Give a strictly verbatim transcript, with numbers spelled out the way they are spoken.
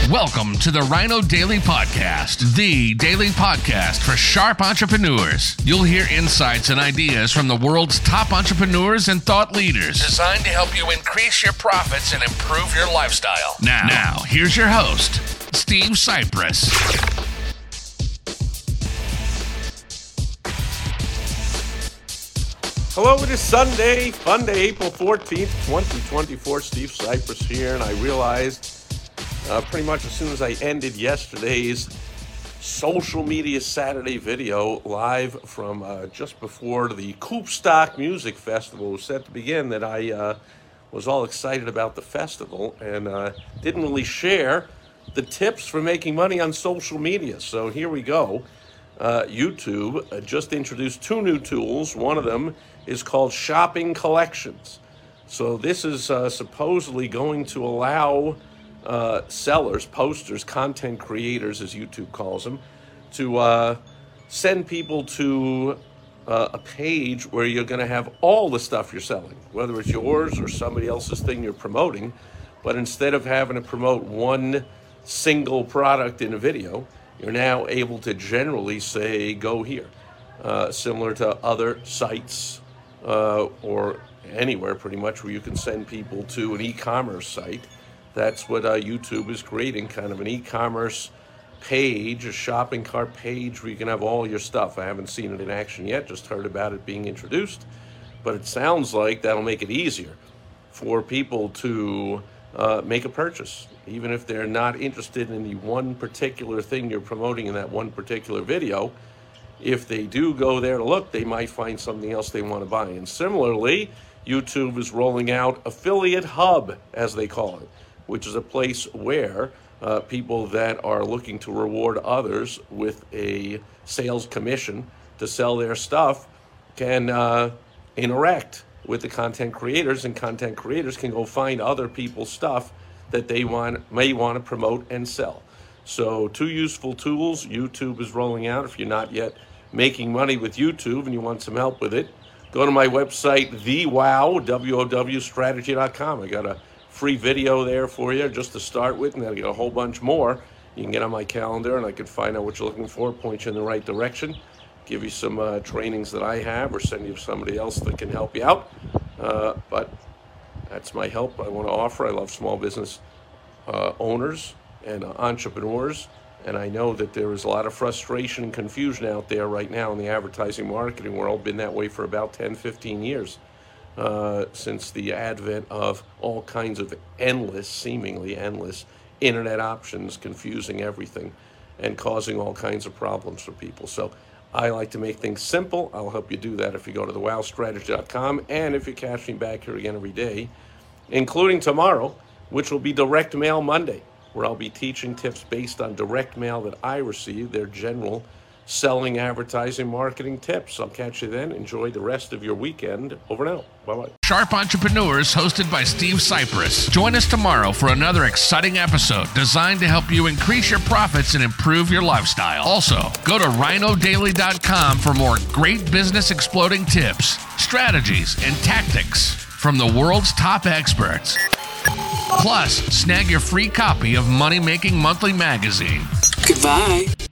Welcome to the Rhino Daily Podcast, the daily podcast for sharp entrepreneurs. You'll hear insights and ideas from the world's top entrepreneurs and thought leaders, designed to help you increase your profits and improve your lifestyle. Now, now here's your host, Steve Cypress. Hello, it is Sunday, Fun Day, April fourteenth, twenty twenty-four. Steve Cypress here, and I realized uh, pretty much as soon as I ended yesterday's social media Saturday video live from uh, just before the Koopstock Music Festival was set to begin that I uh, was all excited about the festival and uh, didn't really share the tips for making money on social media. So here we go. Uh, YouTube uh, just introduced two new tools. One of them is called Shopping Collections. So this is uh, supposedly going to allow uh, sellers, posters, content creators, as YouTube calls them, to uh, send people to uh, a page where you're going to have all the stuff you're selling, whether it's yours or somebody else's thing you're promoting. But instead of having to promote one single product in a video, you're now able to generally say, go here, uh, similar to other sites uh, or anywhere pretty much where you can send people to an e-commerce site. That's what uh, YouTube is creating, kind of an e-commerce page, a shopping cart page where you can have all your stuff. I haven't seen it in action yet, just heard about it being introduced, but it sounds like that'll make it easier for people to uh, make a purchase, even if they're not interested in the one particular thing you're promoting in that one particular video. If they do go there to look, they might find something else they want to buy. And similarly, YouTube is rolling out Affiliate Hub, as they call it, which is a place where uh, people that are looking to reward others with a sales commission to sell their stuff can uh, interact with the content creators, and content creators can go find other people's stuff that they want may want to promote and sell. So two useful tools YouTube is rolling out. If you're not yet making money with YouTube and you want some help with it, go to my website, the wow, W O W strategy dot com. I got a free video there for you just to start with, and then I get a whole bunch more. You can get on my calendar and I can find out what you're looking for, point you in the right direction, give you some uh, trainings that I have, or send you somebody else that can help you out. Uh, but that's my help I want to offer. I love small business uh, owners and uh, entrepreneurs, and I know that there is a lot of frustration and confusion out there right now in the advertising marketing world. Been that way for about ten, fifteen years, uh, since the advent of all kinds of endless, seemingly endless, internet options, confusing everything and causing all kinds of problems for people. So I like to make things simple. I'll help you do that if you go to the wow strategy dot com, and if you catch me back here again every day, including tomorrow, which will be Direct Mail Monday, where I'll be teaching tips based on direct mail that I receive. They're general selling, advertising, marketing tips. I'll catch you then. Enjoy the rest of your weekend. Over now. Bye-bye. Sharp Entrepreneurs, hosted by Steve Cypress. Join us tomorrow for another exciting episode designed to help you increase your profits and improve your lifestyle. Also, go to rhino daily dot com for more great business exploding tips, strategies, and tactics from the world's top experts. Plus, snag your free copy of Money Making Monthly magazine. Goodbye.